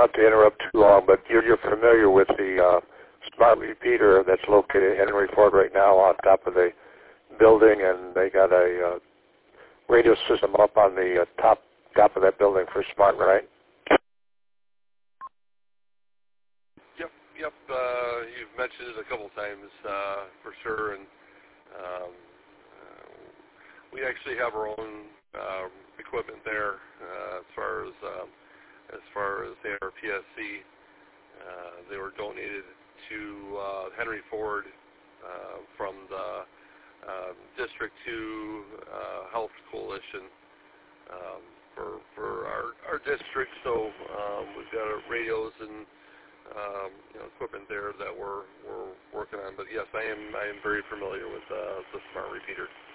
want to interrupt too long, but you're familiar with the smart repeater that's located at Henry Ford right now on top of the building, and they got a radio system up on the top of that building for smart, right? Yep. You've mentioned it a couple times for sure, and we actually have our own equipment there as far as our PSC. They were donated to Henry Ford from the District 2 Health Coalition for our district. So we've got our radios and equipment there that we're working on. But yes, I am very familiar with the smart repeater.